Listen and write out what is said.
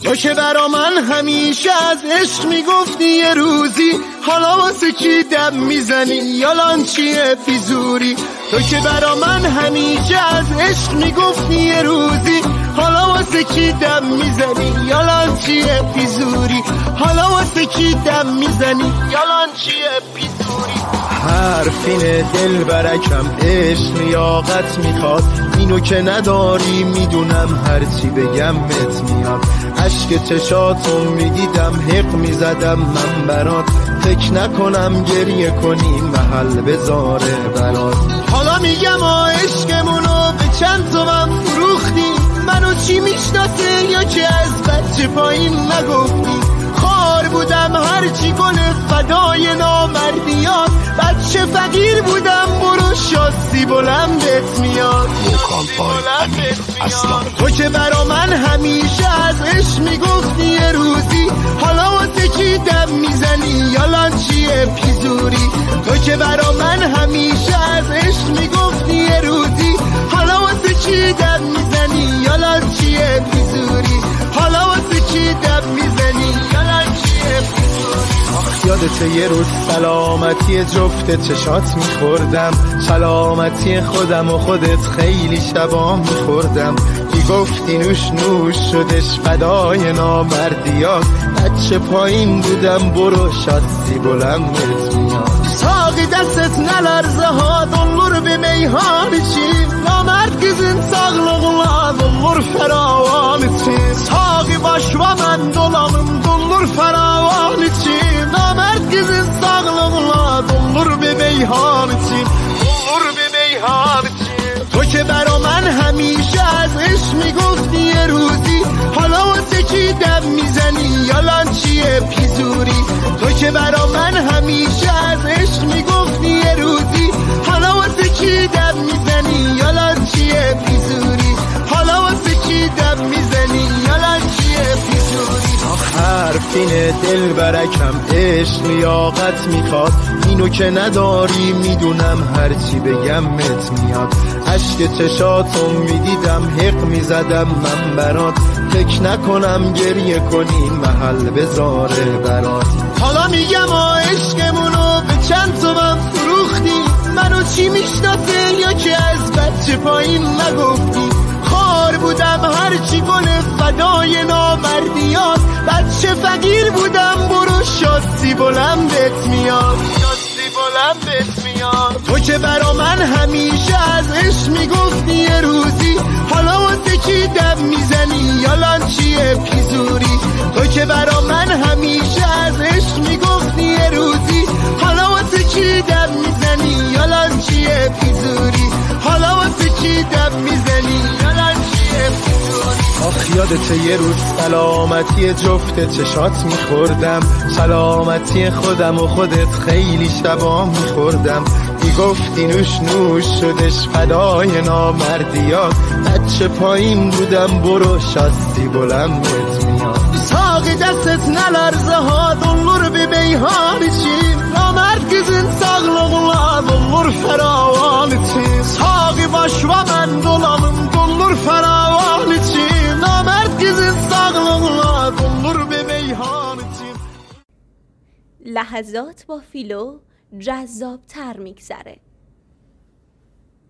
تو که برا من همیشه از عشق میگفتی یه روزی، حالا واسه کی دم میزنی یالان چیه بیزوری؟ تو که برا من همیشه از عشق میگفتی یه روزی، حالا واسه کی دم میزنی یالان چیه بیزوری؟ حالا واسه کی دم میزنی یالان چیه بیزوری؟ حرفین دل برکم عشق لیاقت میخواد، اینو که نداری میدونم هرچی بگم بهت میاد. عشق چشاتو میدیدم حق میزدم من برات، فکر نکنم گریه کنی محل بذاره برات. حالا میگم عشقمونو به چند تومن فروختی، منو چی میشناسه یا که از بچه پایین نگفتی؟ خار بودم هرچی گل فدای نامردیات، بچه فقیر بودم برو شاسی بلندت میاد. تو که برا من همیشه از عشق میگفتی یه روزی، حالا واسه کی دم میزنی یالان چیه پیزوری؟ تو که برا من همیشه از عشق میگفتی یه روزی، حالا واسه کی دم میزنی یالان چیه پیزوری؟ حالا واسه کی دم میزنی یالان چیه پیزوری؟ یادت یه روز سلامتی جفت چشات میخوردم، سلامتی خودم و خودت خیلی شبا میخوردم. گفتی نوش نوش شدش فدای نامردیات، بچه پایین بودم برو شاسی بلندت میاد. ساقی دستت نلرزه ها دلور به میهان چیم، نامرد گزین sağlığına dolur feravan için. Sağı baş ve mən dolanım dolur feravan için. Namərd gizin sağlığına dolur bir meyhan için. Dolur bir meyhan için. تو که برا من همیشه از عشق میگفتی یه روزی، حالا واسه کی دم میزنی یالان چیه پیزوری؟ تو که برا من همیشه از عشق میگفتی یه روزی، حالا واسه کی دم میزنی یالان چیه پیزوری؟ حالا واسه کی دم میزنی یالان چیه پیزوری؟ حرفین دل برکم عشق لیاقت میخواد، اینو که نداری میدونم هرچی بگم مت میاد. عشق چشاتو میدیدم حق میزدم من برات، فکر نکنم گریه کنی محل بذاره برات. حالا میگم عشقمونو به چند تومن فروختی، منو چی میشناسه یا که از بچه پایین نگفتی؟ خار بودم هرچی گل فدای نامردیات، بچه فقیر بودم برو شاسی بلندت میاد. بلندت میاد. تو که برا من همیشه از عشق میگفتی یه روزی، حالا واسه کی دم میزنی یالان چیه پیزوری؟ تو که برا من همیشه از عشق میگفتی یه روزی، حالا واسه کی دم میزنی یالان چیه پیزوری؟ حالا واسه کی دم میزنی یالان چیه پیزوری؟ آخ یادت یه روز سلامتی جفت چشات میخوردم، سلامتی خودم و خودت خیلی شبا میخوردم. گفتی نوش نوش شدش فدای نامردیات، بچه پایین بودم برو شاسی بلندت میاد. ساقی دستت نلرزه ها dolur bir meyhan için. Namert gizin sağlığına dolur feravan için. Sağı baş ve mən dolanım dolur feravan için. Namert gizin sağlığına dolur bir meyhan için. لحظات با فیلو جذاب‌تر میگذره.